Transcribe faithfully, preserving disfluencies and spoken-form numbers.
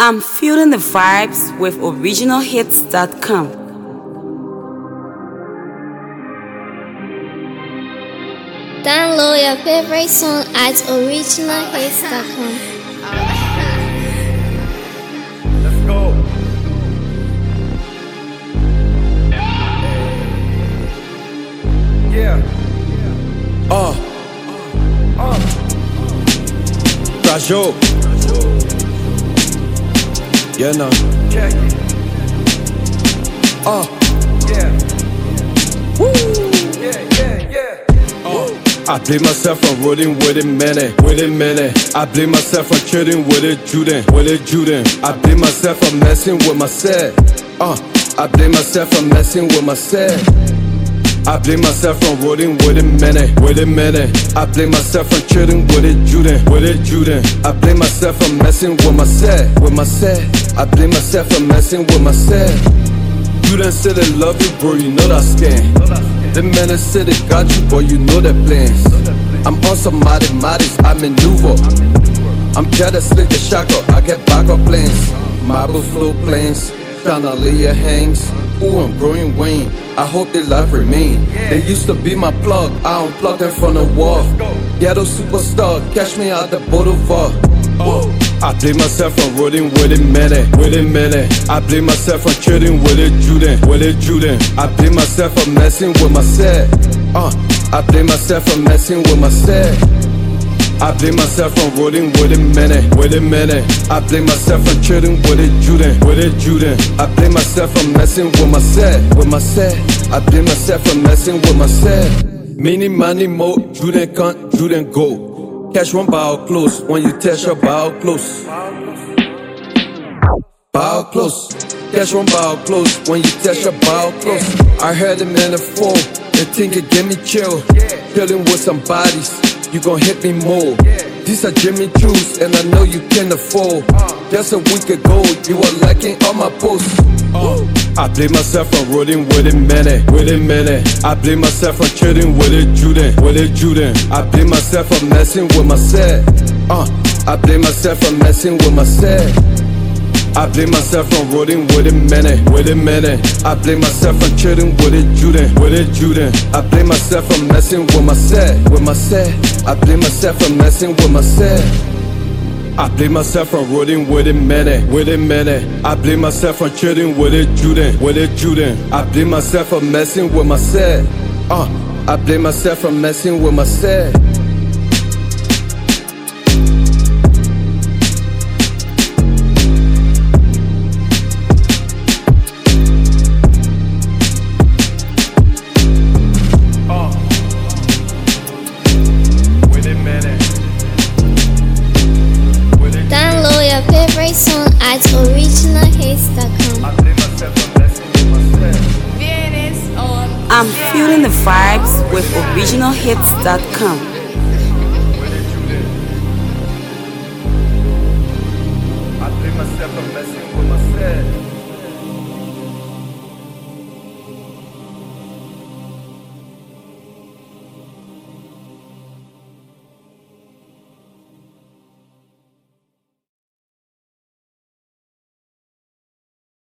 I'm feeling the vibes with original hits dot com. Download your favorite song at original hits dot com. Let's go. Yeah. Uh. Uh. Rajo. Yeah, no. Check it. Uh. Yeah. Woo. Yeah, yeah, yeah. Uh. I blame myself for rolling with it, minute, with it, minute. I blame myself for chilling with it, Juden, with it, Juden. I blame myself for messing with myself. Uh, I blame myself for messing with myself. I blame myself for rolling with it, minute, with it, minute. I blame myself for chilling with it, Juden, with it, Juden. I blame myself for messing with myself, with myself. I blame myself for messing with myself. You done said they love you, bro, you know that scam. The men that said they got you, boy, you know their plans. I'm on some mathematics, I maneuver. I'm jealous, slick the shackle, I get backup plans. Marble flow plans, chandelier hangs. Ooh, I'm growing Wayne, I hope their life remain. They used to be my plug, I unplugged them from the wall. Ghetto superstar, catch me out the boulevard. Oh. I blame myself for rolling with it, minute, with it, minute. I blame myself for chilling with it, Juden, with it, Juden. I blame myself for messing with myself. Uh, I blame myself for messing with myself. I blame myself for rolling with it, minute, with it, minute. I blame myself for chilling with it, Juden, with it, Juden. I blame myself for messing with myself, with myself. I blame myself for messing with myself. Many money more, Juden can't, Juden go. Catch one bow close when you test your bow close. Bow close. Catch one bow close when you test your bow close. I heard them in the phone, they think it give me chill. Chilling with some bodies, you gon' hit me more. These are Jimmy Choo's and I know you can afford. Just a week ago, you were liking all my posts. Uh, I blame myself for rolling with it, minute, with it, minute. I blame myself for chilling with it, Juden, with it, Juden. I blame myself for messing with myself. Uh, I blame myself for messing with myself. I blame myself for rolling with it, minute, with it, minute. I blame myself for chilling with it, Juden, with it, Juden. I blame myself for messing with myself, with myself. I blame myself for messing with myself. I blame myself for rolling with it, minute, with it, minute. I blame myself for chilling with it, Juden, with it, Juden. I blame myself for messing with myself. Uh, I blame myself for messing with myself. Download your favorite song at original hits dot com. I'm feeling the vibes with original hits dot com. I blame myself for messing with myself.